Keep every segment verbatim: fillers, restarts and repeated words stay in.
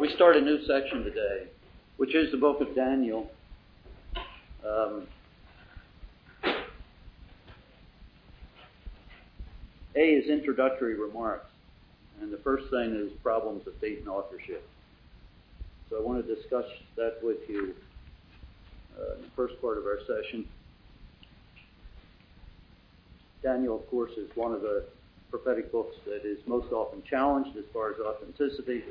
We start a new section today, which is the book of Daniel. Um, A is introductory remarks, and the first thing is problems of date and authorship. So I want to discuss that with you uh, in the first part of our session. Daniel, of course, is one of the prophetic books that is most often challenged as far as authenticity.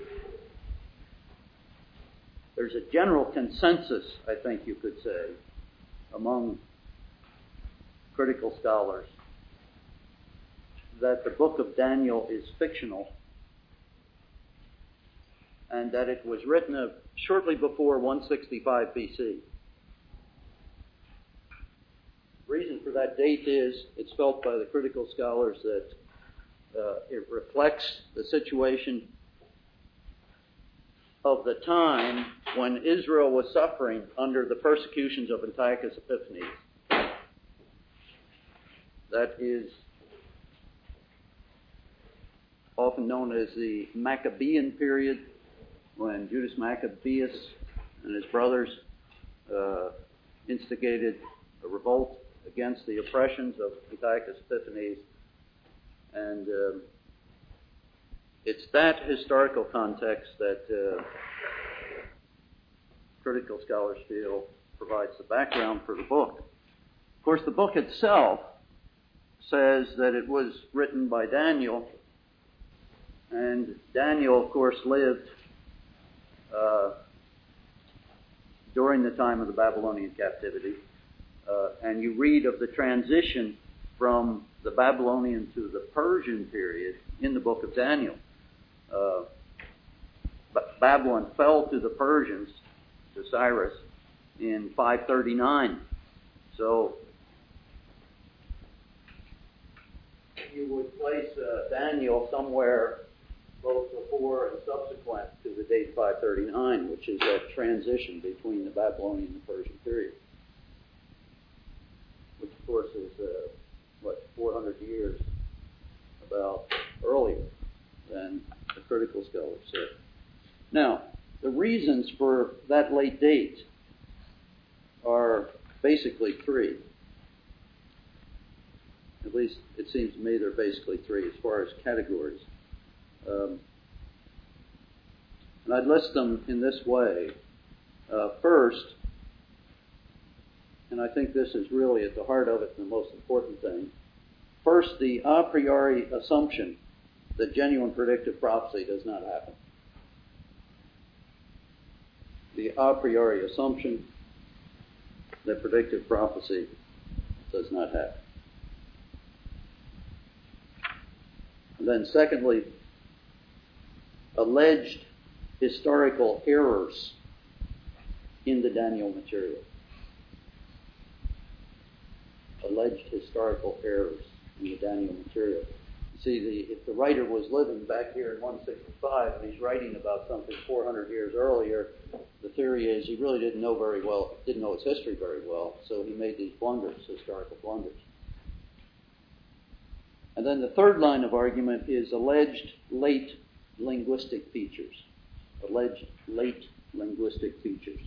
There's a general consensus, I think you could say, among critical scholars that the book of Daniel is fictional and that it was written uh, shortly before one sixty-five B C. The reason for that date is it's felt by the critical scholars that uh, it reflects the situation of the time when Israel was suffering under the persecutions of Antiochus Epiphanes. That is often known as the Maccabean period, when Judas Maccabeus and his brothers uh, instigated a revolt against the oppressions of Antiochus Epiphanes. And uh, it's that historical context that uh, critical scholars feel provides the background for the book. Of course, the book itself says that it was written by Daniel, and Daniel, of course, lived uh, during the time of the Babylonian captivity. Uh, and you read of the transition from the Babylonian to the Persian period in the book of Daniel. Uh, but Babylon fell to the Persians, to Cyrus, in five thirty-nine. So you would place uh, Daniel somewhere both before and subsequent to the date five thirty-nine, which is that transition between the Babylonian and the Persian period, which of course is uh, what four hundred years about earlier than the critical scholars said. Now, the reasons for that late date are basically three. At least it seems to me they're basically three as far as categories. Um, and I'd list them in this way. Uh, first, and I think this is really at the heart of it, the most important thing. First, the a priori assumption that genuine predictive prophecy does not happen. The a priori assumption that predictive prophecy does not happen. And then secondly, alleged historical errors in the Daniel material. Alleged historical errors in the Daniel material. You see, the, if the writer was living back here in one sixty-five and he's writing about something four hundred years earlier, the theory is he really didn't know very well, didn't know its history very well, so he made these blunders, historical blunders. And then the third line of argument is alleged late linguistic features. Alleged late linguistic features.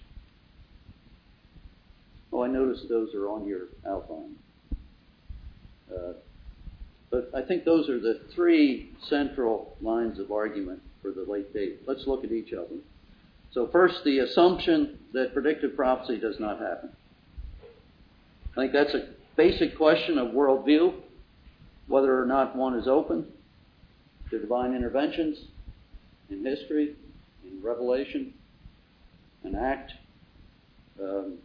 Oh, I noticed those are on your outline. Uh, but I think those are the three central lines of argument for the late date. Let's look at each of them. So first, the assumption that predictive prophecy does not happen. I think that's a basic question of worldview, whether or not one is open to divine interventions in history, in revelation, an act. Um,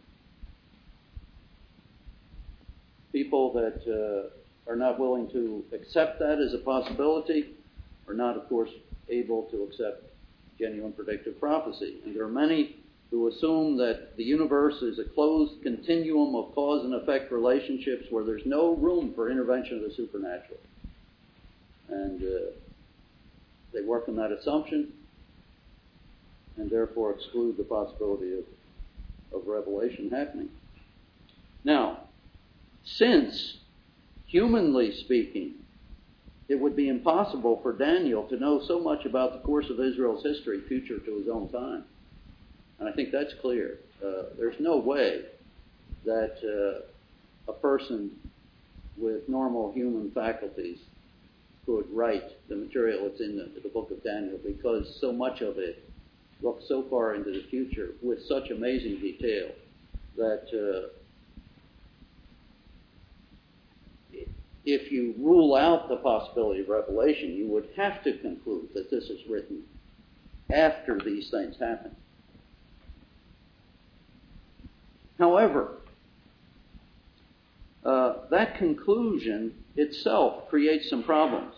people that uh, are not willing to accept that as a possibility are not, of course, able to accept genuine predictive prophecy. And there are many who assume that the universe is a closed continuum of cause and effect relationships where there's no room for intervention of the supernatural. And uh, they work on that assumption and therefore exclude the possibility of, of revelation happening. Now, since, humanly speaking, it would be impossible for Daniel to know so much about the course of Israel's history, future to his own time. And I think that's clear. Uh, there's no way that uh, a person with normal human faculties could write the material that's in the, the book of Daniel, because so much of it looks so far into the future with such amazing detail that uh, if you rule out the possibility of revelation, you would have to conclude that this is written after these things happen. However, uh, that conclusion itself creates some problems.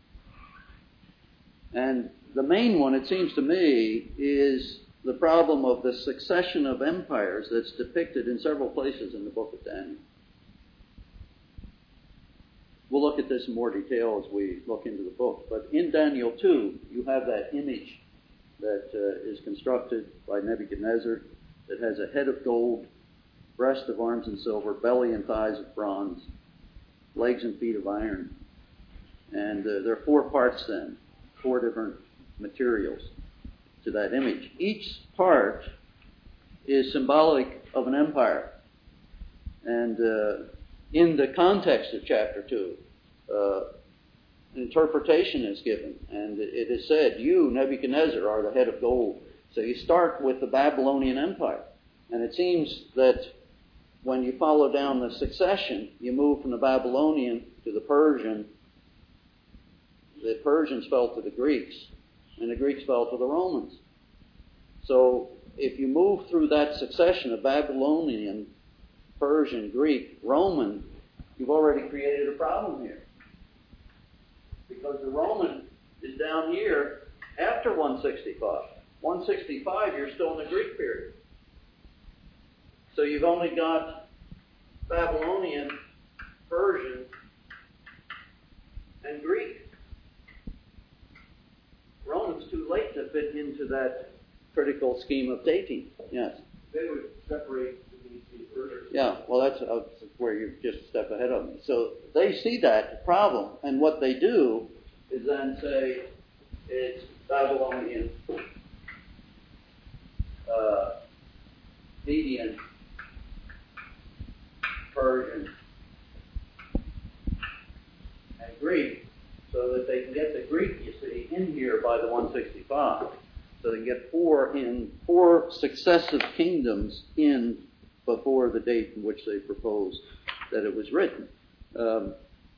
And the main one, it seems to me, is the problem of the succession of empires that's depicted in several places in the book of Daniel. We'll look at this in more detail as we look into the book. But in Daniel two, you have that image that uh, is constructed by Nebuchadnezzar that has a head of gold, breast of arms and silver, belly and thighs of bronze, legs and feet of iron. And uh, there are four parts then, four different materials to that image. Each part is symbolic of an empire. And uh, in the context of chapter two, uh, an interpretation is given, and it is said, you, Nebuchadnezzar, are the head of gold. So you start with the Babylonian Empire. And it seems that when you follow down the succession, you move from the Babylonian to the Persian. The Persians fell to the Greeks, and the Greeks fell to the Romans. So if you move through that succession of Babylonian, Persian, Greek, Roman, you've already created a problem here. Because the Roman is down here after one sixty-five. one sixty-five, you're still in the Greek period. So you've only got Babylonian, Persian, and Greek. Roman's too late to fit into that critical scheme of dating. Yes? They would separate these two further. Yeah, well, that's uh, where you're just a step ahead of me. So they see that problem, and what they do is then say it's Babylonian, uh, Median, Persian, and Greek, so that they can get the Greek, you see, in here by the one sixty-five. So they can get four in four successive kingdoms in before the date in which they proposed that it was written. Um,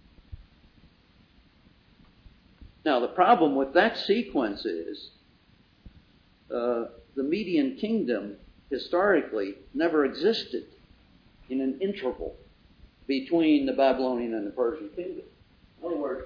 now, the problem with that sequence is uh, the Median kingdom historically never existed in an interval between the Babylonian and the Persian kingdom. In other words,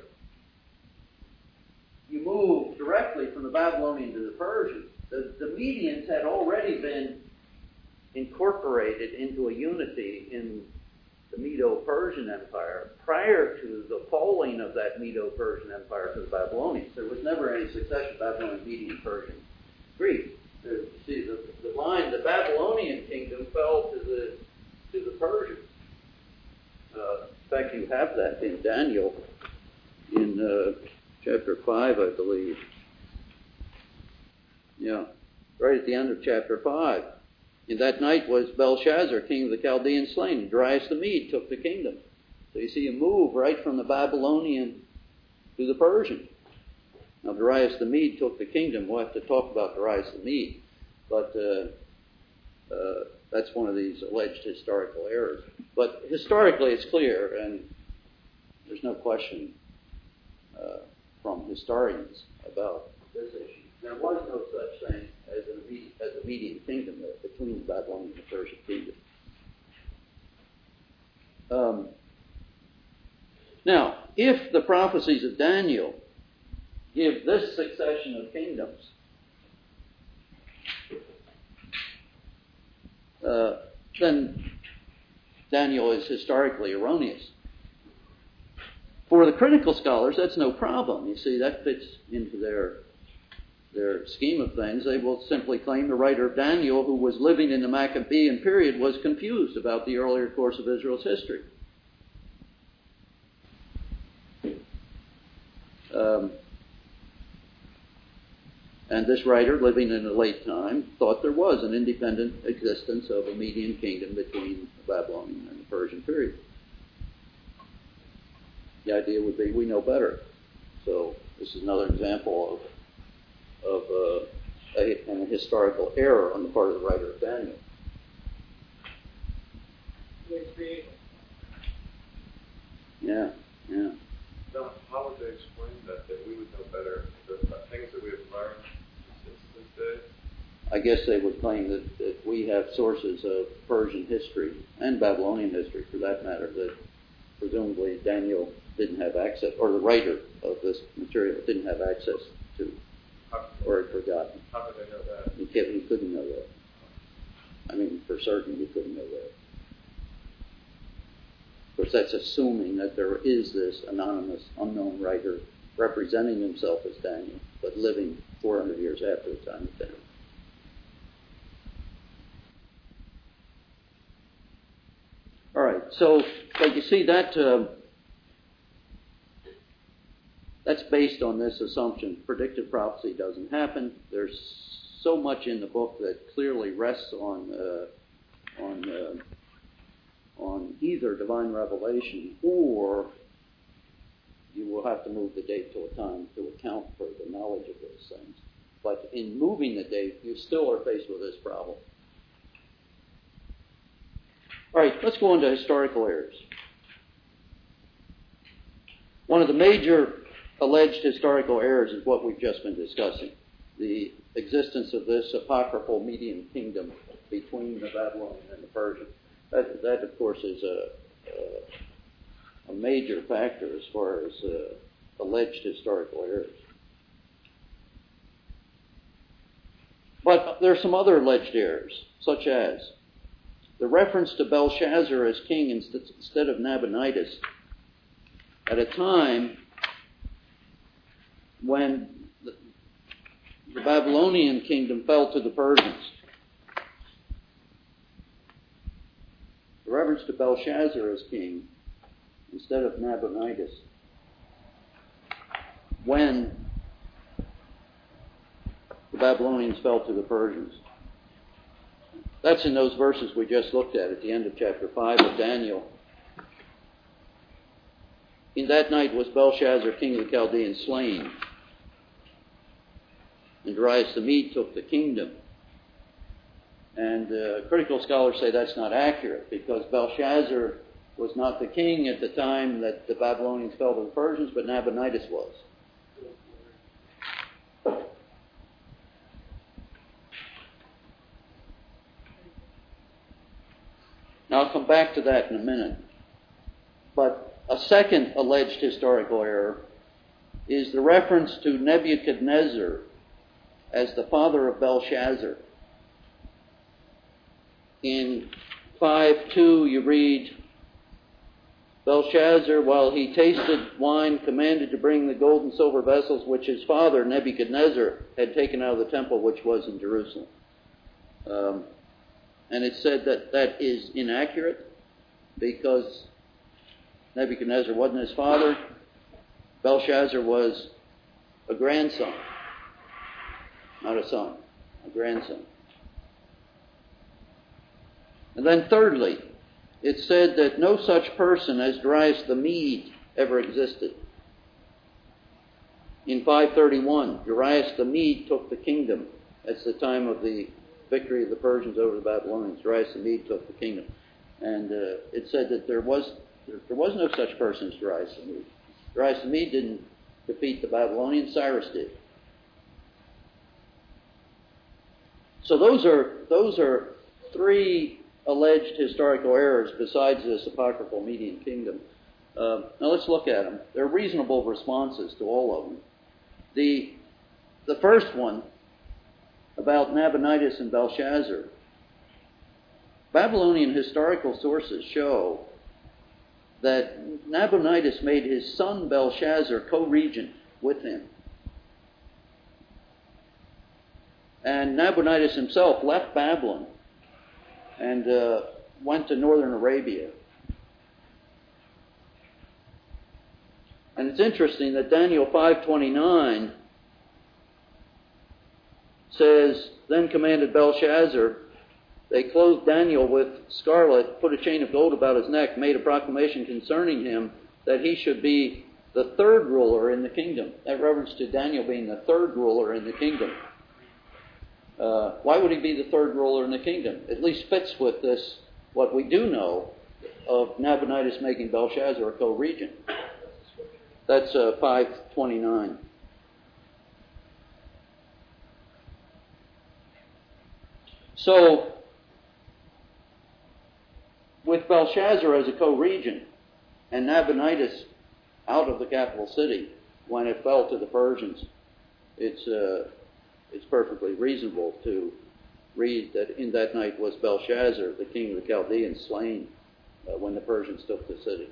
you move directly from the Babylonian to the Persian. The, the Medians had already been incorporated into a unity in the Medo-Persian Empire prior to the falling of that Medo-Persian Empire to the Babylonians. There was never any succession Babylonian, Median, Persian, Greek. You see, the, the line, the Babylonian kingdom fell to the to the Persians. Uh, in fact, you have that in Daniel in uh, chapter five, I believe. Yeah, right at the end of chapter five. In that night was Belshazzar, king of the Chaldeans, slain, and Darius the Mede took the kingdom. So you see, you move right from the Babylonian to the Persian. Now, Darius the Mede took the kingdom. We'll have to talk about Darius the Mede, but uh, uh, that's one of these alleged historical errors. But historically, it's clear, and there's no question uh, from historians about this issue. There was no such thing as a, as a Median kingdom between the Babylonian and the Persian kingdom. Um, now, if the prophecies of Daniel give this succession of kingdoms, uh, then Daniel is historically erroneous. For the critical scholars, that's no problem. You see, that fits into their their scheme of things. They will simply claim the writer of Daniel, who was living in the Maccabean period, was confused about the earlier course of Israel's history. And this writer, living in a late time, thought there was an independent existence of a Median kingdom between the Babylonian and the Persian period. The idea would be, we know better. So this is another example of, of uh, a, an historical error on the part of the writer of Daniel. Yeah, yeah. Now, how would they explain that, that we would know better the things that we have learned since this day? I guess they would claim that, that we have sources of Persian history and Babylonian history, for that matter, that presumably Daniel didn't have access, or the writer of this material didn't have access to, or had forgotten. How could they know that? He, can't, he couldn't know that. I mean, for certain, he couldn't know that. Of course, that's assuming that there is this anonymous, unknown writer representing himself as Daniel, but living four hundred years after the time of Daniel. All right, so, but you see that uh, that's based on this assumption. Predictive prophecy doesn't happen. There's so much in the book that clearly rests on uh, on uh, on either divine revelation, or you will have to move the date to a time to account for the knowledge of those things. But in moving the date, you still are faced with this problem. All right, let's go on to historical errors. One of the major alleged historical errors is what we've just been discussing, the existence of this apocryphal Median kingdom between the Babylonian and the Persian. That, that of course, is a, a, a major factor as far as uh, alleged historical errors. But there are some other alleged errors, such as the reference to Belshazzar as king instead of Nabonidus at a time when the, the Babylonian kingdom fell to the Persians. The reference to Belshazzar as king instead of Nabonidus when the Babylonians fell to the Persians. That's in those verses we just looked at at the end of chapter five of Daniel. In that night was Belshazzar, king of the Chaldeans, slain, and Darius the Mede took the kingdom. And uh, critical scholars say that's not accurate, because Belshazzar was not the king at the time that the Babylonians fell to the Persians, but Nabonidus was. Now, I'll come back to that in a minute. But a second alleged historical error is the reference to Nebuchadnezzar as the father of Belshazzar. In five two, you read, Belshazzar, while he tasted wine, commanded to bring the gold and silver vessels which his father, Nebuchadnezzar, had taken out of the temple which was in Jerusalem. Um, and it said that that is inaccurate because Nebuchadnezzar wasn't his father. Belshazzar was a grandson, not a son, a grandson. And then thirdly, it said that no such person as Darius the Mede ever existed. In five thirty-one, Darius the Mede took the kingdom. That's the time of the victory of the Persians over the Babylonians. Darius the Mede took the kingdom. And uh, it said that there was there, there was no such person as Darius the Mede. Darius the Mede didn't defeat the Babylonians, Cyrus did. So those are those are three alleged historical errors besides this apocryphal Median kingdom. Uh, now let's look at them. There are reasonable responses to all of them. The, the first one, about Nabonidus and Belshazzar. Babylonian historical sources show that Nabonidus made his son Belshazzar co-regent with him. And Nabonidus himself left Babylon and uh, went to northern Arabia. And it's interesting that Daniel five twenty-nine says, then commanded Belshazzar, they clothed Daniel with scarlet, put a chain of gold about his neck, made a proclamation concerning him that he should be the third ruler in the kingdom. That reference to Daniel being the third ruler in the kingdom. Uh, why would he be the third ruler in the kingdom? At least fits with this, what we do know of Nabonidus making Belshazzar a co-regent. That's uh, five twenty-nine. So, with Belshazzar as a co-regent and Nabonidus out of the capital city when it fell to the Persians, it's uh, it's perfectly reasonable to read that in that night was Belshazzar, the king of the Chaldeans, slain uh, when the Persians took the city.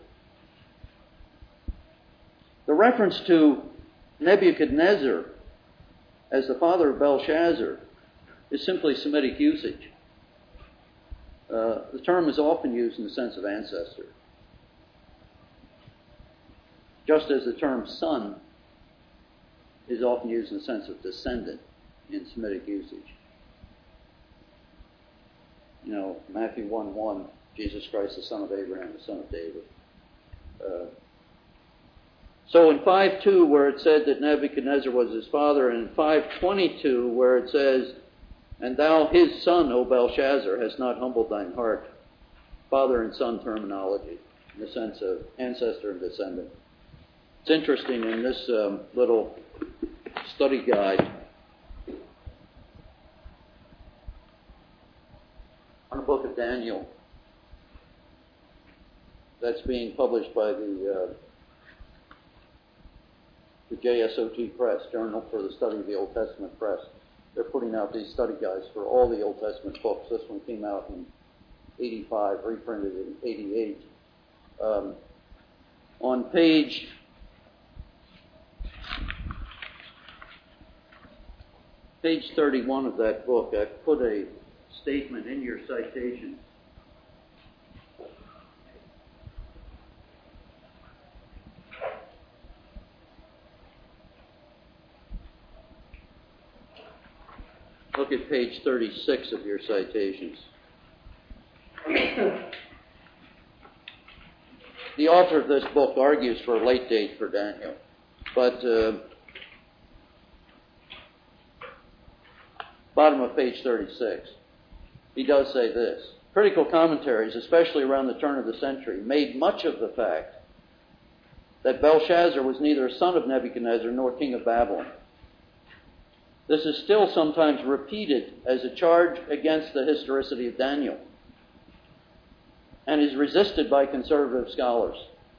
The reference to Nebuchadnezzar as the father of Belshazzar is simply Semitic usage. Uh, the term is often used in the sense of ancestor, just as the term son is often used in the sense of descendant in Semitic usage. You know, Matthew one one, Jesus Christ, the son of Abraham, the son of David. Uh, so in five two, where it said that Nebuchadnezzar was his father, and in five twenty-two, where it says, and thou, his son, O Belshazzar, hast not humbled thine heart, father and son terminology, in the sense of ancestor and descendant. It's interesting in this um, little study guide on the book of Daniel that's being published by the, uh, the J S O T Press, Journal for the Study of the Old Testament Press. They're putting out these study guides for all the Old Testament books. This one came out in eighty-five, reprinted in eighty-eight. Um, on page page thirty-one of that book, I've put a statement in your citation. Look at page thirty-six of your citations. The author of this book argues for a late date for Daniel, but uh, bottom of page thirty-six, he does say this. Critical commentaries, especially around the turn of the century, made much of the fact that Belshazzar was neither a son of Nebuchadnezzar nor king of Babylon. This is still sometimes repeated as a charge against the historicity of Daniel and is resisted by conservative scholars.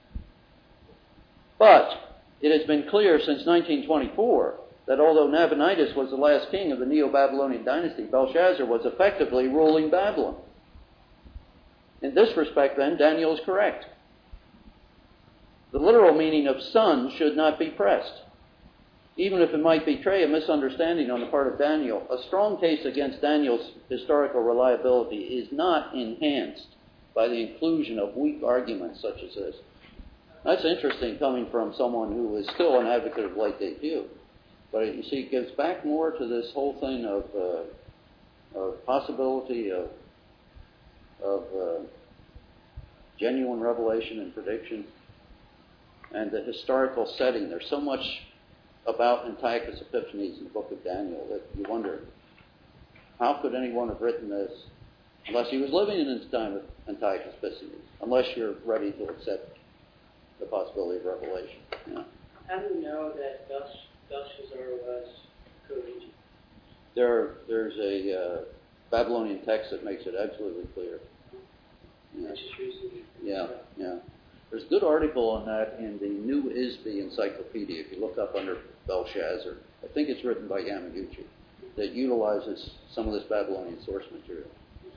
But it has been clear since nineteen twenty-four that although Nabonidus was the last king of the Neo-Babylonian dynasty, Belshazzar was effectively ruling Babylon. In this respect, then, Daniel is correct. The literal meaning of son should not be pressed. Even if it might betray a misunderstanding on the part of Daniel, a strong case against Daniel's historical reliability is not enhanced by the inclusion of weak arguments such as this. That's interesting coming from someone who is still an advocate of late date view. But you see, it gives back more to this whole thing of, uh, of possibility of, of uh, genuine revelation and prediction and the historical setting. There's so much about Antiochus Epiphanes in the book of Daniel that you wonder, how could anyone have written this unless he was living in his time of Antiochus Epiphanes, unless you're ready to accept the possibility of revelation. Yeah. How do we know that Bels- Belshazzar was co-regent? There, there's a uh, Babylonian text that makes it absolutely clear. Yeah. That's just recently. Yeah, yeah. There's a good article on that in the New Isby Encyclopedia, if you look up under Belshazzar. I think it's written by Yamaguchi, that utilizes some of this Babylonian source material.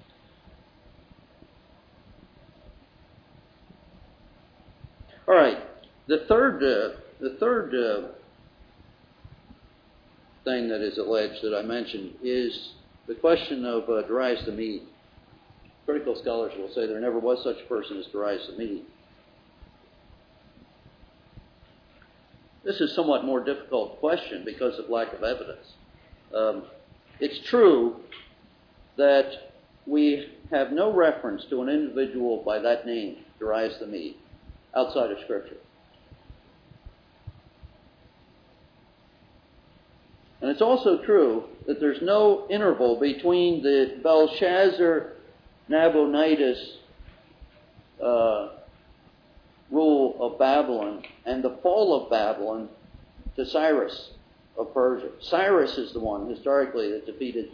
All right, the third, uh, the third uh, thing that is alleged that I mentioned is the question of uh, Darius the Mede. Critical scholars will say there never was such a person as Darius the Mede. This is a somewhat more difficult question because of lack of evidence. Um, it's true that we have no reference to an individual by that name, Darius the Mede, outside of Scripture. And it's also true that there's no interval between the Belshazzar Nabonidus uh, rule of Babylon and the fall of Babylon to Cyrus of Persia. Cyrus is the one, historically, that defeated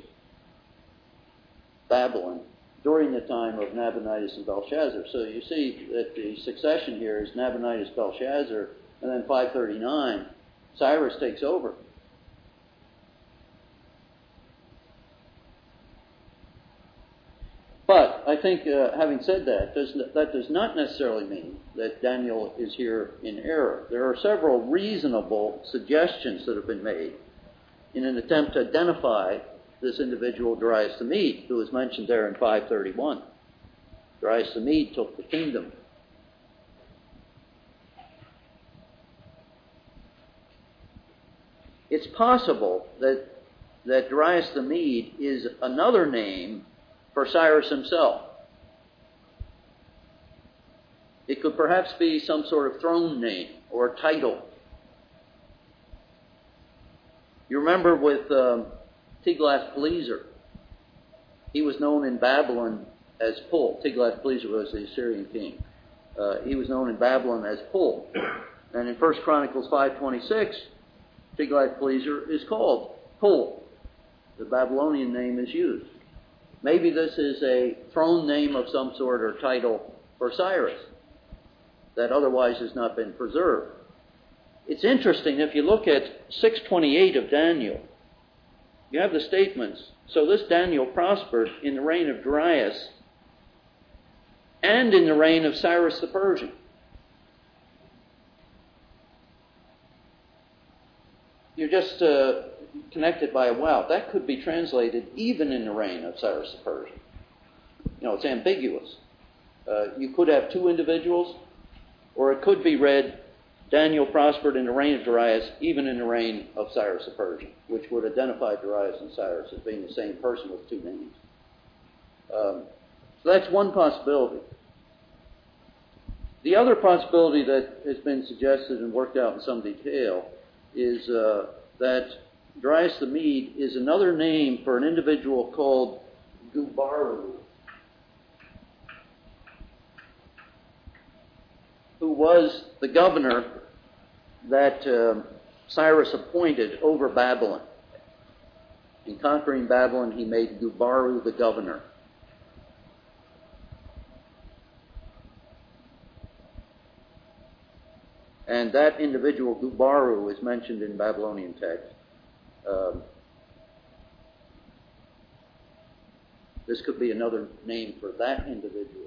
Babylon during the time of Nabonidus and Belshazzar. So you see that the succession here is Nabonidus, Belshazzar, and then five thirty-nine, Cyrus takes over. But I think, uh, having said that, does, that does not necessarily mean that Daniel is here in error. There are several reasonable suggestions that have been made in an attempt to identify this individual, Darius the Mede, who is mentioned there in five thirty-one. Darius the Mede took the kingdom. It's possible that, that Darius the Mede is another name for Cyrus himself. It could perhaps be some sort of throne name or title. You remember with um, Tiglath-Pileser, he was known in Babylon as Pul. Tiglath-Pileser was the Assyrian king. Uh, he was known in Babylon as Pul. And in First Chronicles five twenty-six, Tiglath-Pileser is called Pul. The Babylonian name is used. Maybe this is a throne name of some sort or title for Cyrus that otherwise has not been preserved. It's interesting, if you look at six twenty-eight of Daniel, you have the statements, so this Daniel prospered in the reign of Darius and in the reign of Cyrus the Persian. You're just uh, connected by a wow. That could be translated even in the reign of Cyrus the Persian. You know, it's ambiguous. Uh, you could have two individuals, or it could be read, Daniel prospered in the reign of Darius, even in the reign of Cyrus the Persian, which would identify Darius and Cyrus as being the same person with two names. Um, so that's one possibility. The other possibility that has been suggested and worked out in some detail is uh, that Darius the Mede is another name for an individual called Gubaru, who was the governor that uh, Cyrus appointed over Babylon. In conquering Babylon, he made Gubaru the governor. And that individual, Gubaru, is mentioned in Babylonian text. Um, this could be another name for that individual.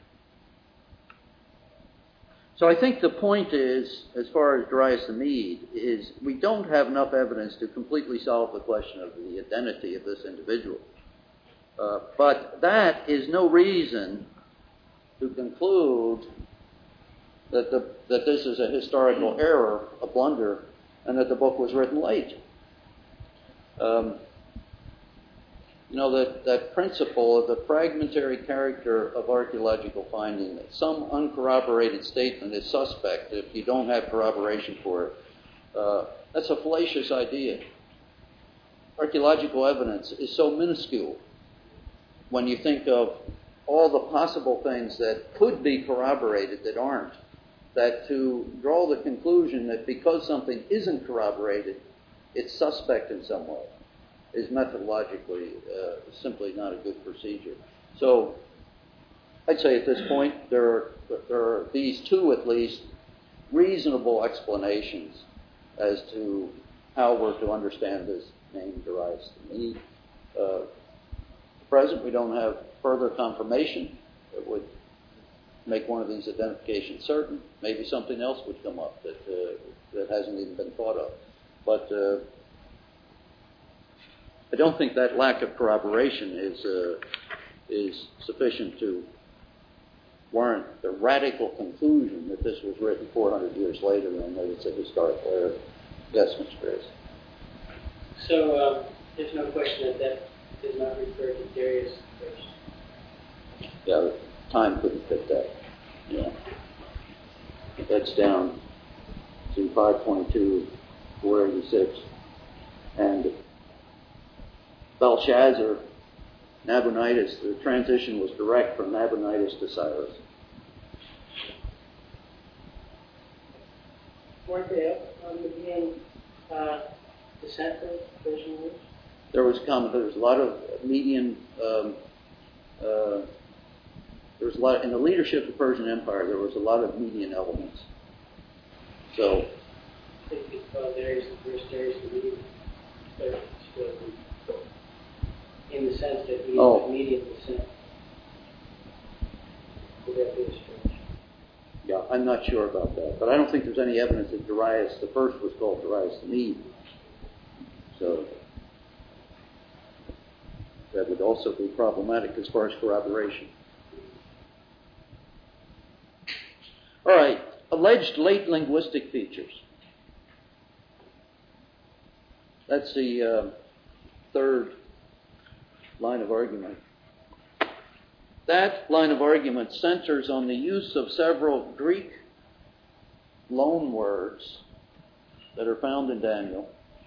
So I think the point is, as far as Darius the Mede, is we don't have enough evidence to completely solve the question of the identity of this individual. Uh, but that is no reason to conclude that the, that this is a historical error, a blunder, and that the book was written late. Um, you know, that, that principle of the fragmentary character of archaeological finding, that some uncorroborated statement is suspect if you don't have corroboration for it, uh, that's a fallacious idea. Archaeological evidence is so minuscule when you think of all the possible things that could be corroborated that aren't, that to draw the conclusion that because something isn't corroborated, it's suspect in some way, is methodologically uh, simply not a good procedure. So I'd say at this point there are, there are these two at least reasonable explanations as to how we're to understand this name Darius the Mede. Uh, at present, we don't have further confirmation that would make one of these identifications certain. Maybe something else would come up that uh, that hasn't even been thought of. But uh, I don't think that lack of corroboration is uh, is sufficient to warrant the radical conclusion that this was written four hundred years later and that it's a historical error. Yes, Mister Grace. So um, there's no question that that does not refer to Darius first. Yeah, time couldn't fit that. Yeah. That's down to five twenty-two, four eighty-six. And Belshazzar, Nabonidus, the transition was direct from Nabonidus to Cyrus. Weren't they up on Median uh, descent of Persian rulers? There was comment. There was a lot of Median. Um, uh, there was a lot in the leadership of the Persian Empire. There was a lot of Median elements. So. I think it's uh, Darius the first, Darius the Median. But still, in the sense that he Oh. is Median descent. Would that be a stretch? Yeah, I'm not sure about that, but I don't think there's any evidence that Darius the First was called Darius the Mede. So that would also be problematic as far as corroboration. All right, alleged late linguistic features. That's the uh, third line of argument. That line of argument centers on the use of several Greek loan words that are found in Daniel.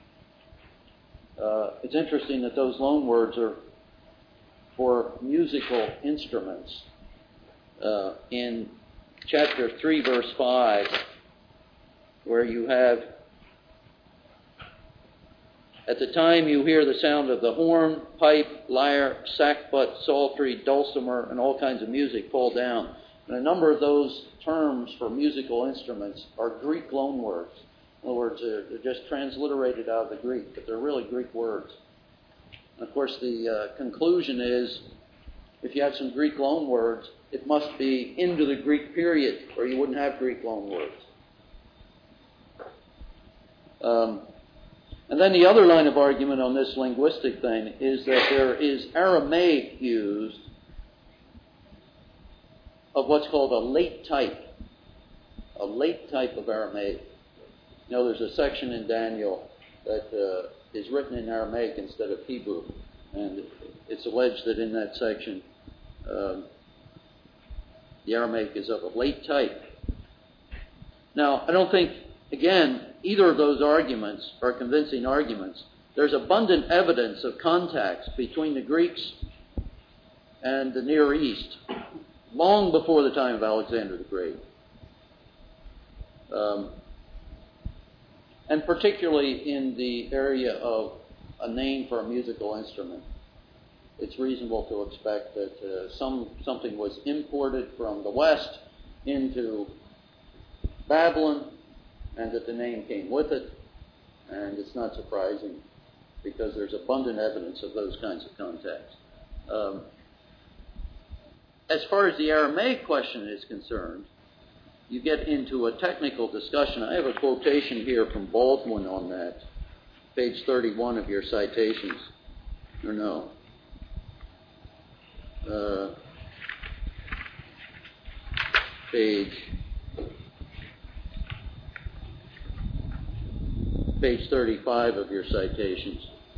Uh, it's interesting that those loan words are for musical instruments. Uh, in chapter three, verse five, where you have, at the time you hear the sound of the horn, pipe, lyre, sackbut, psaltery, dulcimer, and all kinds of music fall down. And a number of those terms for musical instruments are Greek loan words. In other words, they're, they're just transliterated out of the Greek, but they're really Greek words. And of course, the uh, conclusion is, if you have some Greek loan words, it must be into the Greek period, or you wouldn't have Greek loan words. Um, And then the other line of argument on this linguistic thing is that there is Aramaic used of what's called a late type, a late type of Aramaic. You know, there's a section in Daniel that uh, is written in Aramaic instead of Hebrew, and it's alleged that in that section um, the Aramaic is of a late type. Now, I don't think, again, either of those arguments are convincing arguments. There's abundant evidence of contacts between the Greeks and the Near East long before the time of Alexander the Great. Um, and particularly in the area of a name for a musical instrument. It's reasonable to expect that uh, some something was imported from the West into Babylon, and that the name came with it, and it's not surprising because there's abundant evidence of those kinds of contacts. Um, as far as the Aramaic question is concerned, you get into a technical discussion. I have a quotation here from Baldwin on that, page thirty-one of your citations. Or no. Uh, page... Page thirty-five of your citations.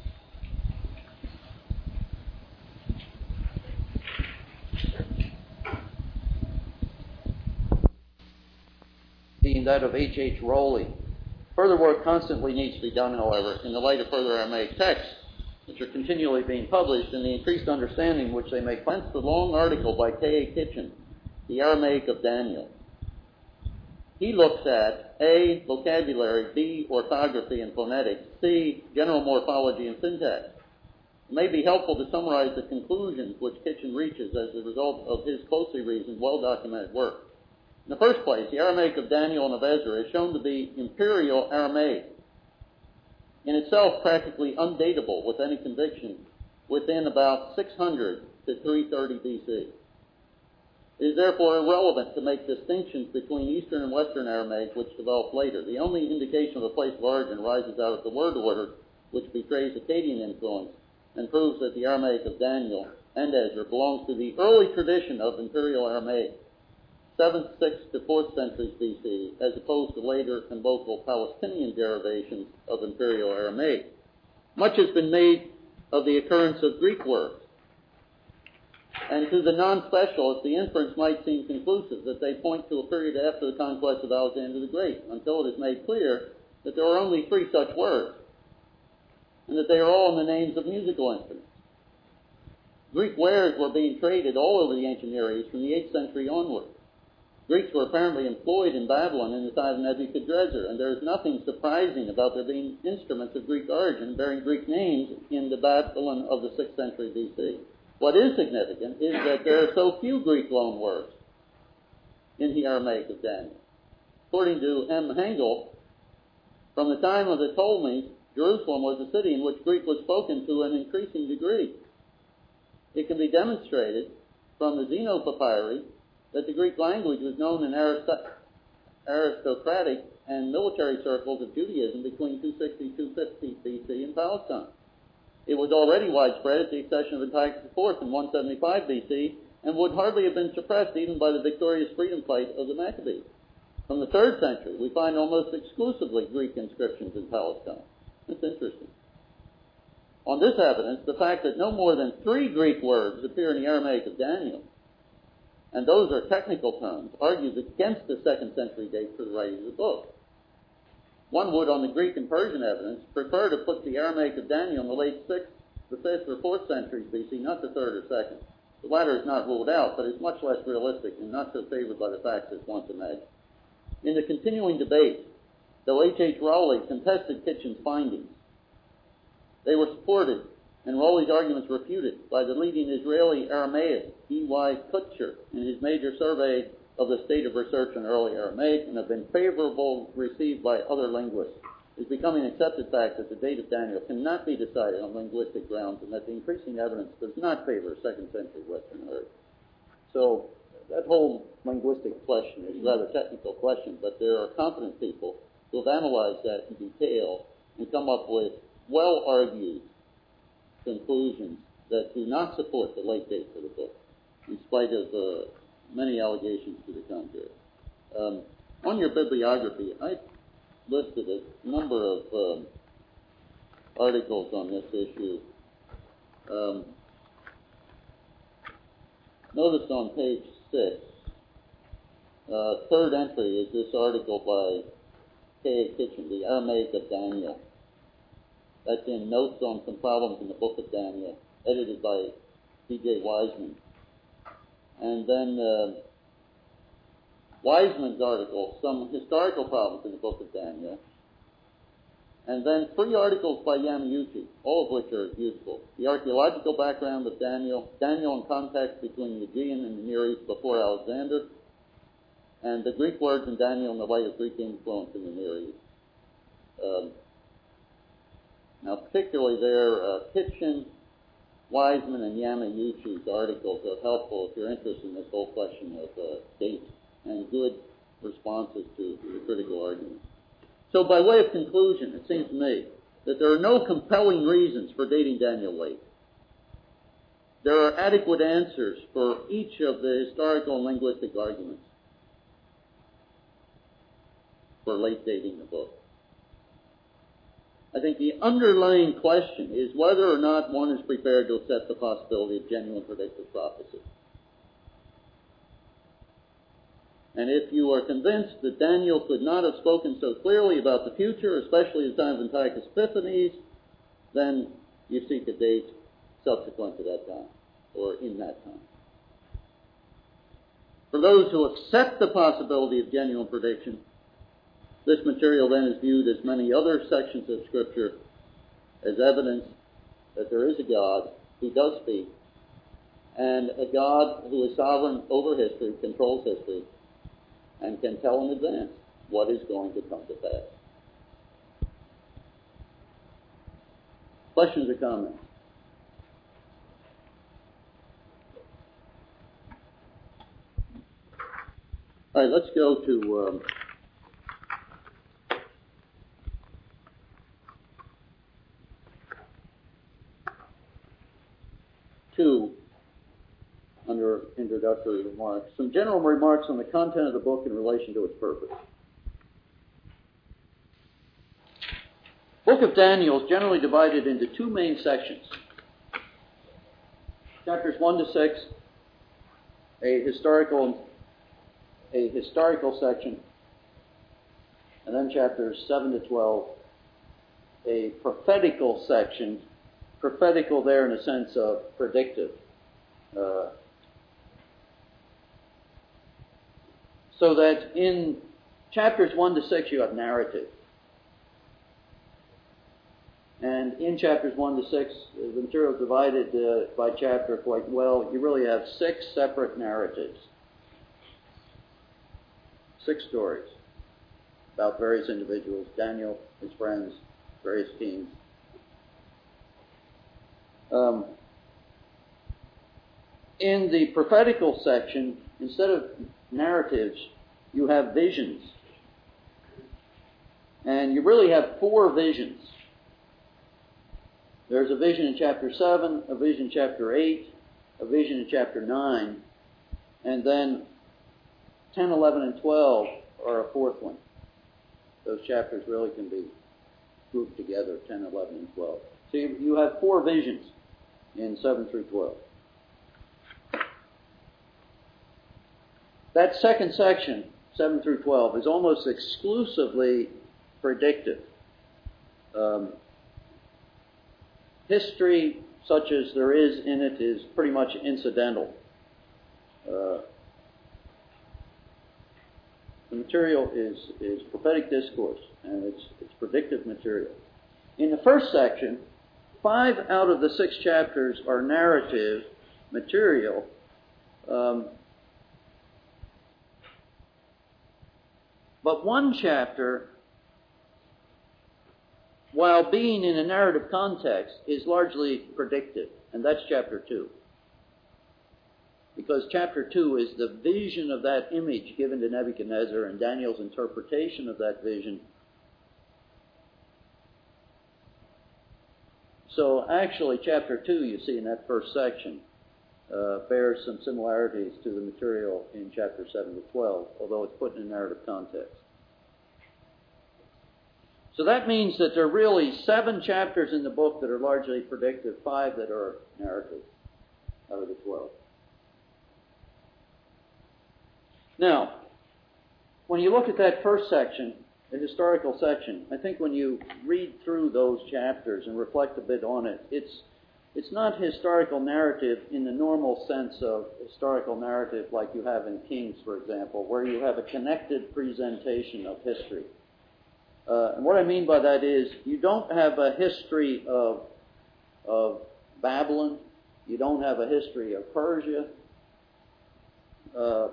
Being that of H H Rowley. Further work constantly needs to be done, however, in the light of further Aramaic texts, which are continually being published, and the increased understanding which they make. Hence the long article by K A Kitchen, The Aramaic of Daniel. He looks at A, vocabulary, B, orthography and phonetics, C, general morphology and syntax. It may be helpful to summarize the conclusions which Kitchen reaches as a result of his closely reasoned, well-documented work. In the first place, the Aramaic of Daniel and of Ezra is shown to be Imperial Aramaic, in itself practically undatable with any conviction within about six hundred to three thirty B C. It is therefore irrelevant to make distinctions between Eastern and Western Aramaic, which developed later. The only indication of a place of origin rises out of the word order, which betrays Akkadian influence and proves that the Aramaic of Daniel and Ezra belongs to the early tradition of Imperial Aramaic, seventh, sixth to fourth centuries B C, as opposed to later and local Palestinian derivations of Imperial Aramaic. Much has been made of the occurrence of Greek words. And to the non-specialist, the inference might seem conclusive that they point to a period after the conquest of Alexander the Great, until it is made clear that there are only three such words, and that they are all in the names of musical instruments. Greek wares were being traded all over the ancient Near East from the eighth century onward. Greeks were apparently employed in Babylon in the time of Nebuchadnezzar, and there is nothing surprising about there being instruments of Greek origin bearing Greek names in the Babylon of the sixth century B C. What is significant is that there are so few Greek loanwords in the Aramaic of Daniel. According to M. Hengel, from the time of the Ptolemies, Jerusalem was a city in which Greek was spoken to an increasing degree. It can be demonstrated from the Zeno Papyri that the Greek language was known in arist- aristocratic and military circles of Judaism between two sixty to two fifty B C in Palestine. It was already widespread at the accession of Antiochus the fourth in one seventy-five B C and would hardly have been suppressed even by the victorious freedom fight of the Maccabees. From the third century, we find almost exclusively Greek inscriptions in Palestine. That's interesting. On this evidence, the fact that no more than three Greek words appear in the Aramaic of Daniel, and those are technical terms, argues against the second century date for the writing of the book. One would, on the Greek and Persian evidence, prefer to put the Aramaic of Daniel in the late sixth, the fifth, or fourth centuries B C, not the third or second. The latter is not ruled out, but is much less realistic and not so favored by the facts as once imagined. In the continuing debate, though H H Rowley contested Kitchen's findings, they were supported, and Rowley's arguments refuted, by the leading Israeli Aramaist, E Y Kutcher, in his major survey of the state of research in early Aramaic, and have been favorably received by other linguists. It is becoming an accepted fact that the date of Daniel cannot be decided on linguistic grounds, and that the increasing evidence does not favor a second century Western Earth. So that whole linguistic question is a rather technical question, but there are competent people who have analyzed that in detail and come up with well-argued conclusions that do not support the late date for the book, in spite of uh, many allegations to the contrary. Um, on your bibliography, I listed a number of um, articles on this issue. Um, notice on page six, uh, third entry is this article by K A Kitchen, The Aramaic of Daniel. That's in Notes on Some Problems in the Book of Daniel, edited by C J Wiseman. And then uh, Wiseman's article, Some Historical Problems in the Book of Daniel. And then three articles by Yamauchi, all of which are useful. The archaeological background of Daniel, Daniel in context between the Aegean and the Near East before Alexander, and the Greek words in Daniel in the light of Greek influence in the Near East. Um, now, particularly there, uh, Kitchen, Wiseman, and Yamauchi's articles are helpful if you're interested in this whole question of uh, date and good responses to, to the critical arguments. So by way of conclusion, it seems to me that there are no compelling reasons for dating Daniel late. There are adequate answers for each of the historical and linguistic arguments for late dating the book. I think the underlying question is whether or not one is prepared to accept the possibility of genuine predictive prophecy. And if you are convinced that Daniel could not have spoken so clearly about the future, especially at the time of Antiochus Epiphanes, then you seek a date subsequent to that time, or in that time. For those who accept the possibility of genuine prediction, this material then is viewed as many other sections of Scripture as evidence that there is a God who does speak, and a God who is sovereign over history, controls history, and can tell in advance what is going to come to pass. Questions or comments? All right, let's go to um, two under introductory remarks. Some general remarks on the content of the book in relation to its purpose. Book of Daniel is generally divided into two main sections. chapters one to six, a historical, a historical section, and then chapters seven to twelve, a prophetical section, prophetical there in the sense of predictive. Uh, so that in chapters one to six you have narrative. And in chapters one to six, the material is divided uh, by chapter quite well. You really have six separate narratives. Six stories about various individuals, Daniel, his friends, various kings. Um, in the prophetical section, instead of narratives, you have visions. And you really have four visions. There's a vision in chapter seven, a vision in chapter eight, a vision in chapter nine, and then ten, eleven, and twelve are a fourth one. Those chapters really can be grouped together, ten, eleven, and twelve. So you, you have four visions in seven through twelve. That second section, seven through twelve, is almost exclusively predictive. Um, history, such as there is in it, is pretty much incidental. Uh, the material is, is prophetic discourse, and it's, it's predictive material. In the first section, five out of the six chapters are narrative material. Um, but one chapter, while being in a narrative context, is largely predictive, and that's chapter two. Because chapter two is the vision of that image given to Nebuchadnezzar and Daniel's interpretation of that vision. So actually, chapter two, you see in that first section, uh, bears some similarities to the material in chapter seven to twelve, although it's put in a narrative context. So that means that there are really seven chapters in the book that are largely predictive, five that are narrative out of the twelve. Now, when you look at that first section, the historical section, I think when you read through those chapters and reflect a bit on it, it's it's not historical narrative in the normal sense of historical narrative like you have in Kings, for example, where you have a connected presentation of history. Uh, and what I mean by that is you don't have a history of, of Babylon. You don't have a history of Persia. Uh,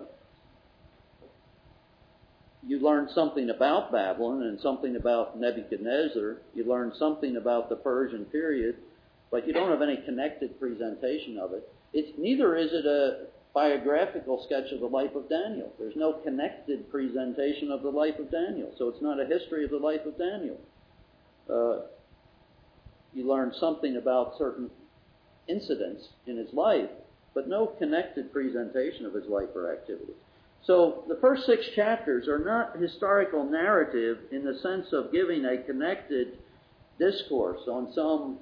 you learn something about Babylon and something about Nebuchadnezzar. You learn something about the Persian period, but you don't have any connected presentation of it. It's, neither is it a biographical sketch of the life of Daniel. There's no connected presentation of the life of Daniel, so it's not a history of the life of Daniel. Uh, you learn something about certain incidents in his life, but no connected presentation of his life or activities. So the first six chapters are not historical narrative in the sense of giving a connected discourse on some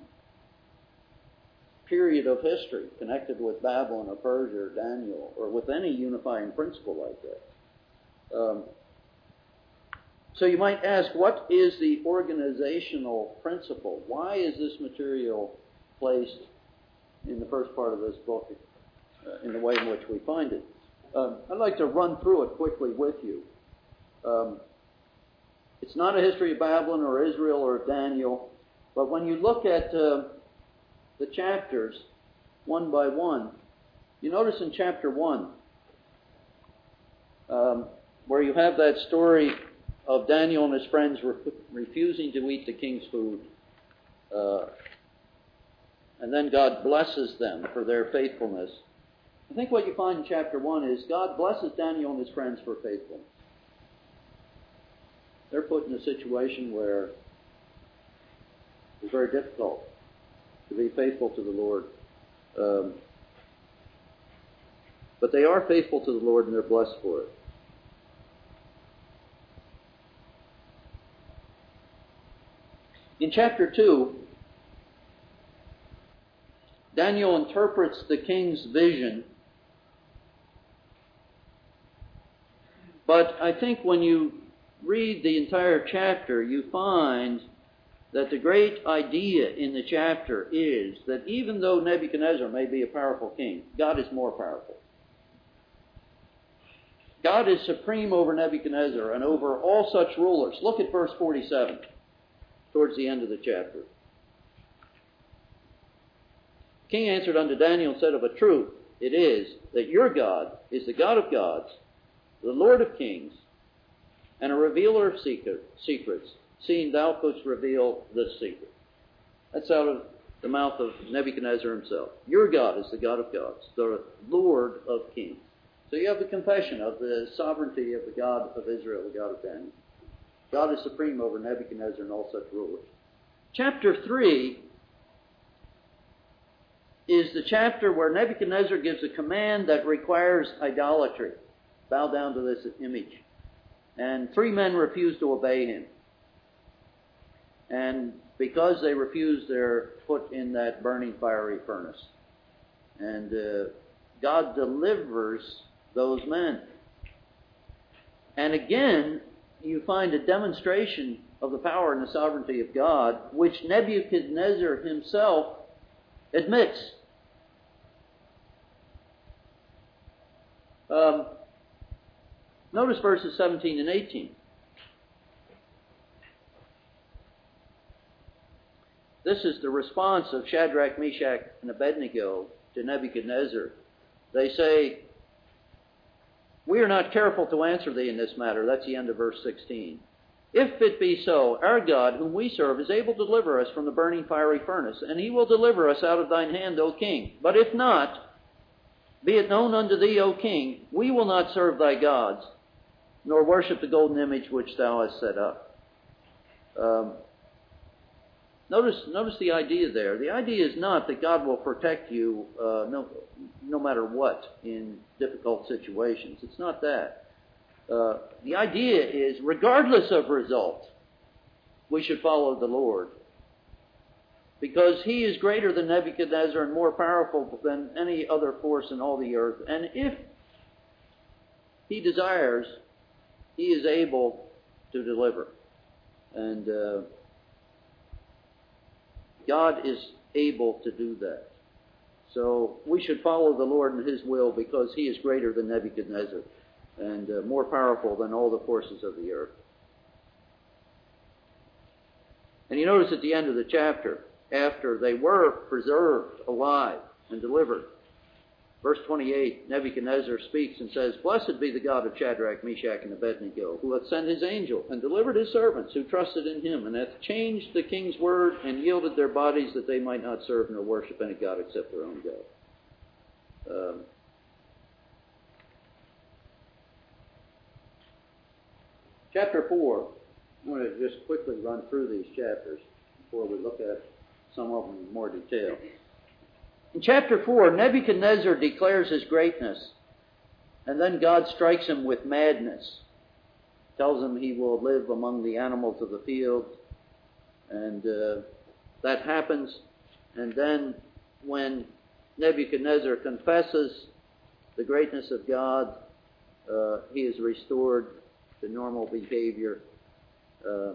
period of history connected with Babylon or Persia or Daniel or with any unifying principle like that. Um, so you might ask, what is the organizational principle? Why is this material placed in the first part of this book uh, in the way in which we find it? Um, I'd like to run through it quickly with you. Um, it's not a history of Babylon or Israel or Daniel, but when you look at uh, the chapters one by one, you notice in chapter one, um, where you have that story of Daniel and his friends re- refusing to eat the king's food, uh, and then God blesses them for their faithfulness. I think what you find in chapter one is God blesses Daniel and his friends for faithfulness. They're put in a situation where it's very difficult to be faithful to the Lord. Um, but they are faithful to the Lord and they're blessed for it. In chapter two, Daniel interprets the king's vision. But I think when you read the entire chapter, you find that the great idea in the chapter is that even though Nebuchadnezzar may be a powerful king, God is more powerful. God is supreme over Nebuchadnezzar and over all such rulers. Look at verse forty-seven, towards the end of the chapter. The king answered unto Daniel and said, Of a truth it is that your God is the God of gods, the Lord of kings, and a revealer of secret, secrets, seeing thou couldst reveal this secret. That's out of the mouth of Nebuchadnezzar himself. Your God is the God of gods, the Lord of kings. So you have the confession of the sovereignty of the God of Israel, the God of Daniel. God is supreme over Nebuchadnezzar and all such rulers. Chapter three is the chapter where Nebuchadnezzar gives a command that requires idolatry. Bow down to this image. And three men refuse to obey him. And because they refuse, they're put in that burning fiery furnace. And uh, God delivers those men. And again, you find a demonstration of the power and the sovereignty of God, which Nebuchadnezzar himself admits. Um, notice verses seventeen and eighteen. This is the response of Shadrach, Meshach, and Abednego to Nebuchadnezzar. They say, We are not careful to answer thee in this matter. That's the end of verse sixteen. If it be so, our God, whom we serve, is able to deliver us from the burning fiery furnace, and he will deliver us out of thine hand, O king. But if not, be it known unto thee, O king, we will not serve thy gods, nor worship the golden image which thou hast set up. Um, notice, notice the idea there. The idea is not that God will protect you uh, no, no matter what in difficult situations. It's not that. Uh, the idea is, regardless of result, we should follow the Lord. Because he is greater than Nebuchadnezzar and more powerful than any other force in all the earth. And if he desires, he is able to deliver. And uh, God is able to do that. So we should follow the Lord in his will because he is greater than Nebuchadnezzar and uh, more powerful than all the forces of the earth. And you notice at the end of the chapter, after they were preserved alive and delivered, verse twenty-eight, Nebuchadnezzar speaks and says, Blessed be the God of Shadrach, Meshach, and Abednego, who hath sent his angel and delivered his servants who trusted in him, and hath changed the king's word and yielded their bodies that they might not serve nor worship any God except their own God. Um, Chapter four, I want to just quickly run through these chapters before we look at some of them in more detail. In chapter four, Nebuchadnezzar declares his greatness, and then God strikes him with madness. Tells him he will live among the animals of the field, and uh, that happens. And then when Nebuchadnezzar confesses the greatness of God, uh, he is restored to normal behavior. Uh,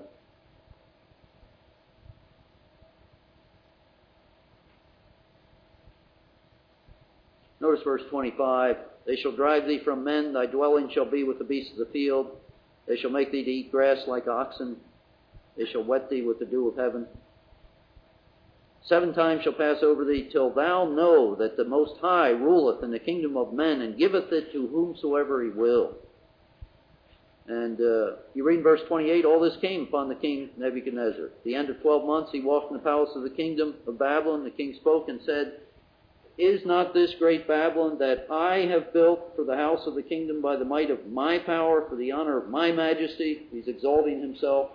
notice verse twenty-five. They shall drive thee from men, thy dwelling shall be with the beasts of the field. They shall make thee to eat grass like oxen. They shall wet thee with the dew of heaven. Seven times shall pass over thee, till thou know that the Most High ruleth in the kingdom of men, and giveth it to whomsoever he will. And uh, you read in verse twenty-eight, all this came upon the king Nebuchadnezzar. At the end of twelve months he walked in the palace of the kingdom of Babylon. The king spoke and said, Is not this great Babylon that I have built for the house of the kingdom by the might of my power, for the honor of my majesty? He's exalting himself.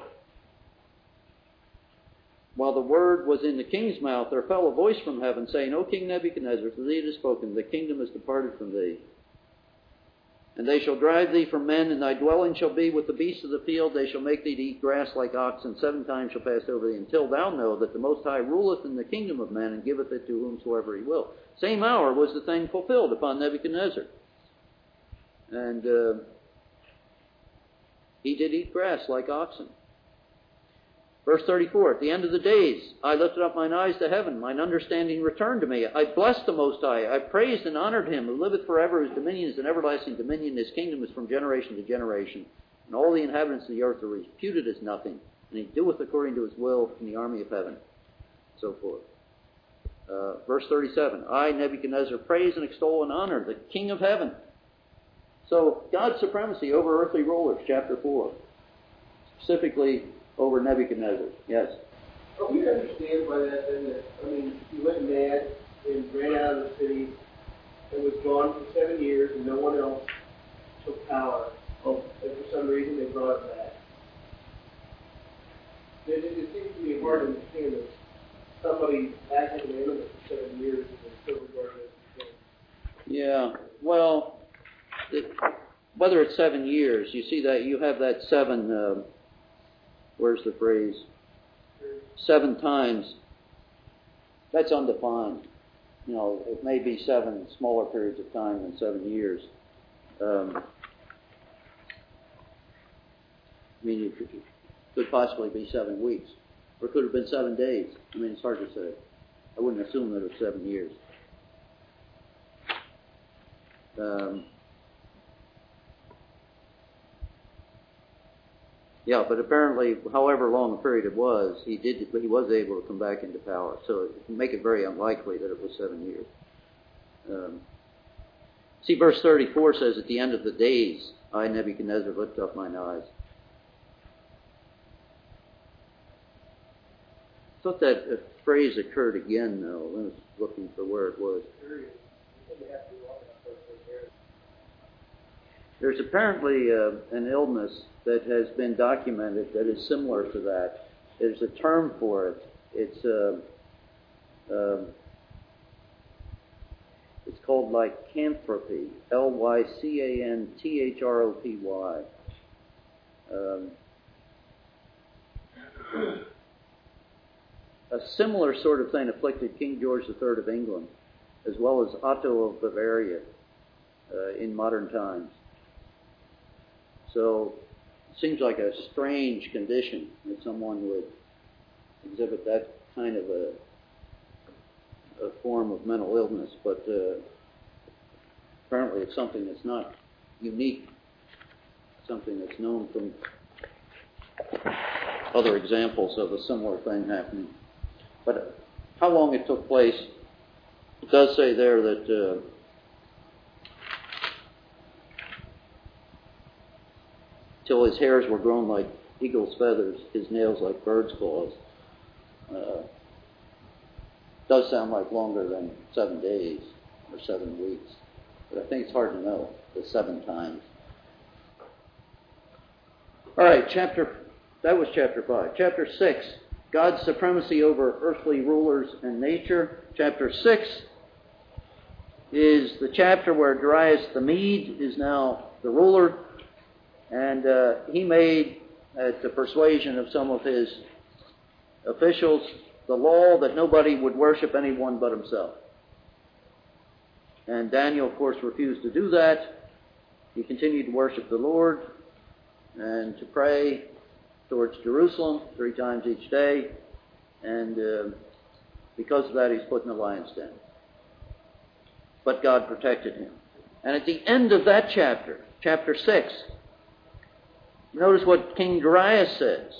While the word was in the king's mouth, there fell a voice from heaven, saying, O King Nebuchadnezzar, to thee it is spoken, the kingdom is departed from thee, And they shall drive thee from men, and thy dwelling shall be with the beasts of the field. They shall make thee to eat grass like oxen. Seven times shall pass over thee, until thou know that the Most High ruleth in the kingdom of men, and giveth it to whomsoever he will. Same hour was the thing fulfilled upon Nebuchadnezzar. And uh, he did eat grass like oxen. Verse thirty-four, at the end of the days, I lifted up mine eyes to heaven, mine understanding returned to me. I blessed the Most High, I praised and honored him, who liveth forever, whose dominion is an everlasting dominion, his kingdom is from generation to generation. And all the inhabitants of the earth are reputed as nothing, and he doeth according to his will in the army of heaven. So forth. Uh, verse thirty-seven, I, Nebuchadnezzar, praise and extol and honor the King of heaven. So, God's supremacy over earthly rulers, chapter four. Specifically, over Nebuchadnezzar. Yes? But we understand by that then that, I mean, he went mad and ran out of the city and was gone for seven years and no one else took power. Oh, and for some reason they brought him back. It, it, it seems to me hard to understand that somebody acted in enemy for seven years and is still regarded as a king. Yeah, well, it, whether it's seven years, you see that you have that seven... Uh, Where's the phrase? Seven times. That's undefined. You know, it may be seven smaller periods of time than seven years. Um, I mean, it could, it could possibly be seven weeks. Or it could have been seven days. I mean, it's hard to say. I wouldn't assume that it was seven years. Um, Yeah, but apparently, however long a period it was, he did. He was able to come back into power. So it can make it very unlikely that it was seven years. Um, see, verse thirty-four says, "At the end of the days, I, Nebuchadnezzar, lift up mine eyes." I thought that uh, phrase occurred again, though. I was looking for where it was. There's apparently uh, an illness that has been documented that is similar to that. There's a term for it. It's uh, uh, it's called lycanthropy. L Y C A N T H R O P Y. Um, a similar sort of thing afflicted King George the Third of England, as well as Otto of Bavaria uh, in modern times. So it seems like a strange condition that someone would exhibit that kind of a, a form of mental illness, but uh, apparently it's something that's not unique, something that's known from other examples of a similar thing happening. But how long it took place, it does say there that uh, till his hairs were grown like eagle's feathers, his nails like bird's claws. Uh, does sound like longer than seven days or seven weeks. But I think it's hard to know, the seven times. All right, chapter, that was chapter five. Chapter six, God's supremacy over earthly rulers and nature. Chapter six is the chapter where Darius the Mede is now the ruler. And uh, he made, at the persuasion of some of his officials, the law that nobody would worship anyone but himself. And Daniel, of course, refused to do that. He continued to worship the Lord and to pray towards Jerusalem three times each day. And uh, because of that, he's put in the lion's den. But God protected him. And at the end of that chapter, chapter six, notice what King Darius says.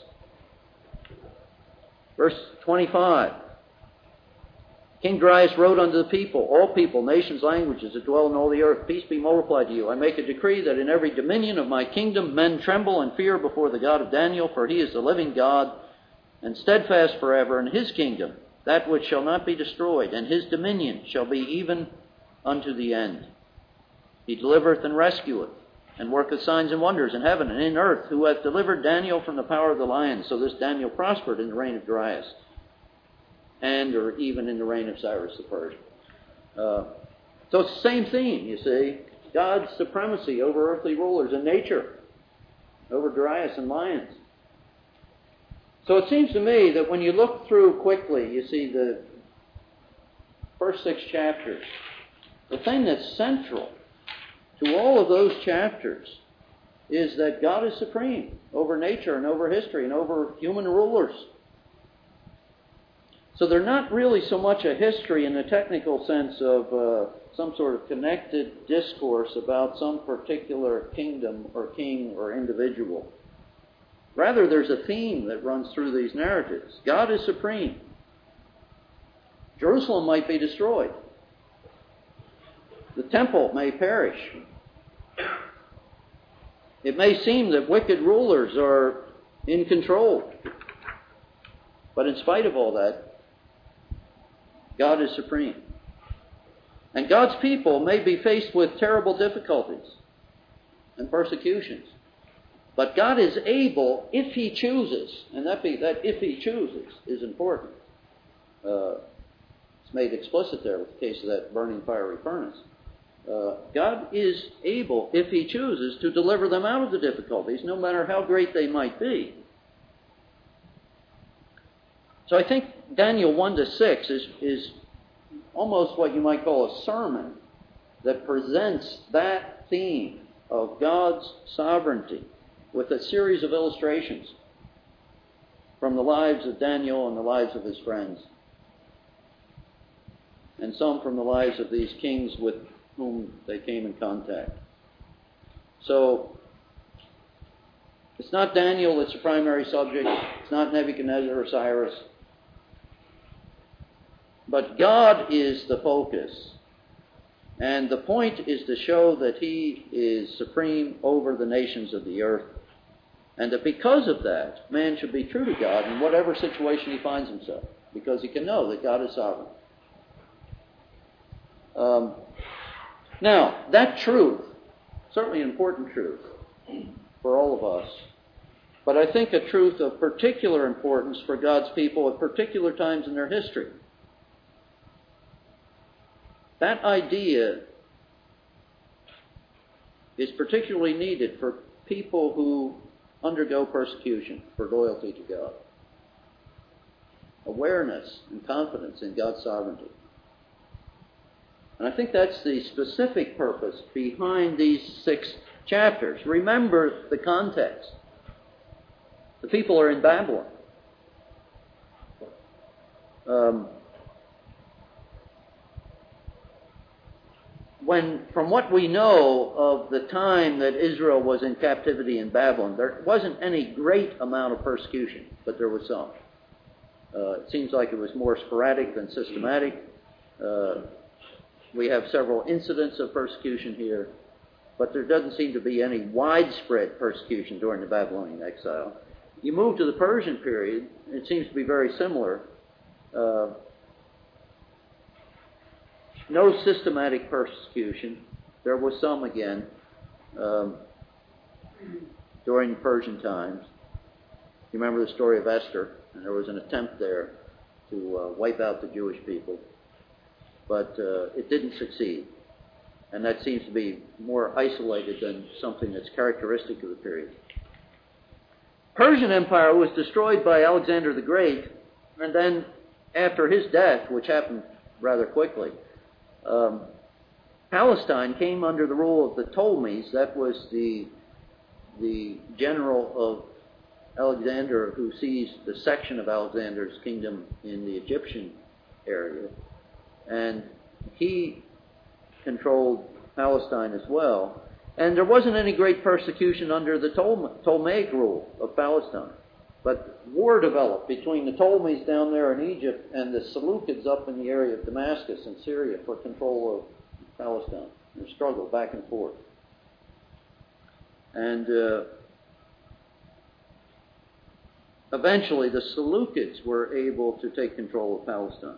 Verse twenty-five. King Darius wrote unto the people, all people, nations, languages that dwell in all the earth, peace be multiplied to you. I make a decree that in every dominion of my kingdom men tremble and fear before the God of Daniel, for he is the living God, and steadfast forever in his kingdom, that which shall not be destroyed, and his dominion shall be even unto the end. He delivereth and rescueth, and worketh signs and wonders in heaven and in earth, who hath delivered Daniel from the power of the lions. So this Daniel prospered in the reign of Darius, and or even in the reign of Cyrus the Persian. Uh, so it's the same theme, you see. God's supremacy over earthly rulers and nature, over Darius and lions. So it seems to me that when you look through quickly, you see the first six chapters. The thing that's central to all of those chapters is that God is supreme over nature and over history and over human rulers. So they're not really so much a history in the technical sense of uh, some sort of connected discourse about some particular kingdom or king or individual. Rather, there's a theme that runs through these narratives. God is supreme. Jerusalem might be destroyed. The temple may perish. It may seem that wicked rulers are in control. But in spite of all that, God is supreme. And God's people may be faced with terrible difficulties and persecutions. But God is able, if He chooses, and that, be, that if He chooses is important. Uh, it's made explicit there with the case of that burning fiery furnace. Uh, God is able, if He chooses, to deliver them out of the difficulties, no matter how great they might be. So I think Daniel one to six is, is almost what you might call a sermon that presents that theme of God's sovereignty with a series of illustrations from the lives of Daniel and the lives of his friends, and some from the lives of these kings with whom they came in contact. So, it's not Daniel that's the primary subject. It's not Nebuchadnezzar or Cyrus. But God is the focus. And the point is to show that He is supreme over the nations of the earth. And that because of that, man should be true to God in whatever situation he finds himself. Because he can know that God is sovereign. Um, now, that truth, certainly an important truth for all of us, but I think a truth of particular importance for God's people at particular times in their history. That idea is particularly needed for people who undergo persecution for loyalty to God. Awareness and confidence in God's sovereignty. And I think that's the specific purpose behind these six chapters. Remember the context. The people are in Babylon. Um, when, from what we know of the time that Israel was in captivity in Babylon, there wasn't any great amount of persecution, but there was some. Uh, it seems like it was more sporadic than systematic. Uh, we have several incidents of persecution here, but there doesn't seem to be any widespread persecution during the Babylonian exile. You move to the Persian period, it seems to be very similar. Uh, no systematic persecution. There was some again um, during Persian times. You remember the story of Esther, and there was an attempt there to uh, wipe out the Jewish people, but uh, it didn't succeed. And that seems to be more isolated than something that's characteristic of the period. Persian Empire was destroyed by Alexander the Great, and then after his death, which happened rather quickly, um, Palestine came under the rule of the Ptolemies. That was the the general of Alexander who seized the section of Alexander's kingdom in the Egyptian area, and he controlled Palestine as well. And there wasn't any great persecution under the Ptolemaic rule of Palestine. But war developed between the Ptolemies down there in Egypt and the Seleucids up in the area of Damascus and Syria for control of Palestine. They struggled back and forth. And uh, eventually the Seleucids were able to take control of Palestine.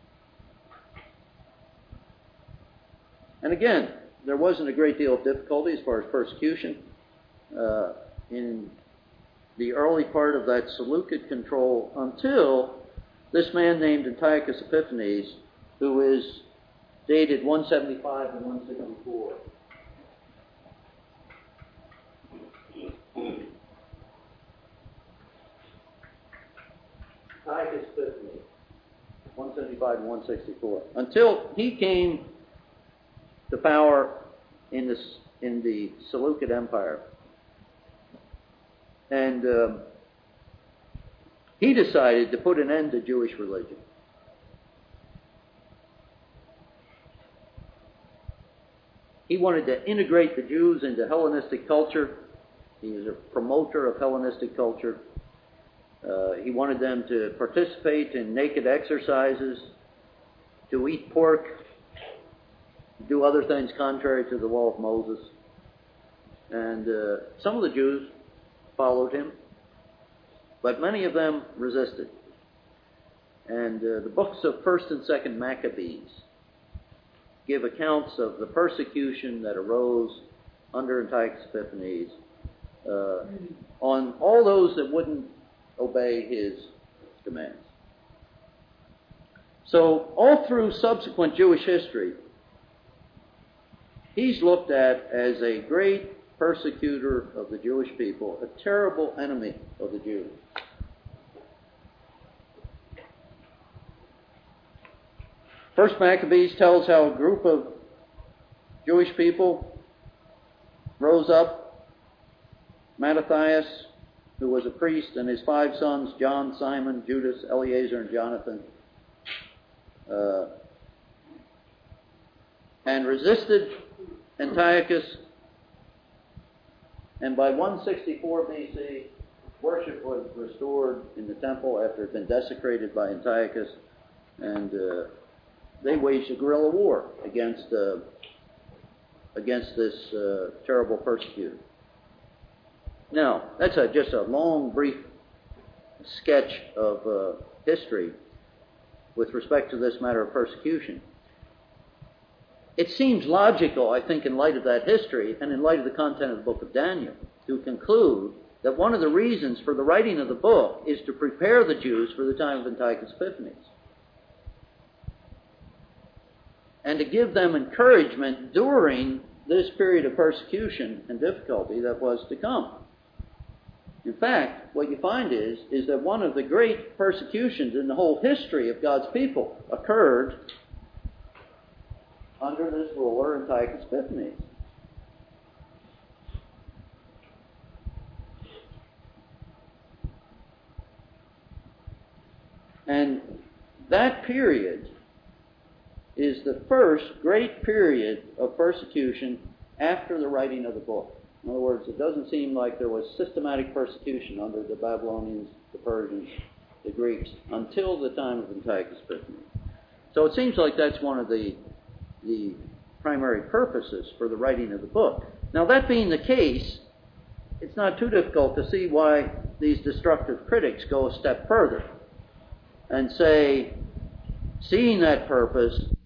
And again, there wasn't a great deal of difficulty as far as persecution. Uh, in the early part of that Seleucid control until this man named Antiochus Epiphanes, who is dated one seventy-five and one sixty-four. Antiochus Epiphanes. one seventy-five and one sixty-four. Until he came to power in the, in the Seleucid Empire. And um, he decided to put an end to Jewish religion. He wanted to integrate the Jews into Hellenistic culture. He was a promoter of Hellenistic culture. Uh, he wanted them to participate in naked exercises, to eat pork, do other things contrary to the law of Moses. And uh, some of the Jews followed him, but many of them resisted. And uh, the books of First and Second Maccabees give accounts of the persecution that arose under Antiochus Epiphanes uh, on all those that wouldn't obey his commands. So all through subsequent Jewish history, he's looked at as a great persecutor of the Jewish people, a terrible enemy of the Jews. First Maccabees tells how a group of Jewish people rose up. Mattathias, who was a priest, and his five sons, John, Simon, Judas, Eleazar, and Jonathan, uh, and resisted Antiochus. And by one sixty-four B C, worship was restored in the temple after it had been desecrated by Antiochus, and uh, they waged a guerrilla war against uh, against this uh, terrible persecutor. Now, that's a, just a long, brief sketch of uh, history with respect to this matter of persecution. It seems logical, I think, in light of that history and in light of the content of the book of Daniel, to conclude that one of the reasons for the writing of the book is to prepare the Jews for the time of Antiochus Epiphanes, and to give them encouragement during this period of persecution and difficulty that was to come. In fact, what you find is, is that one of the great persecutions in the whole history of God's people occurred under this ruler, Antiochus Epiphanes. And that period is the first great period of persecution after the writing of the book. In other words, it doesn't seem like there was systematic persecution under the Babylonians, the Persians, the Greeks, until the time of Antiochus Epiphanes. So it seems like that's one of the, the primary purposes for the writing of the book. Now, that being the case, it's not too difficult to see why these destructive critics go a step further and say, seeing that purpose,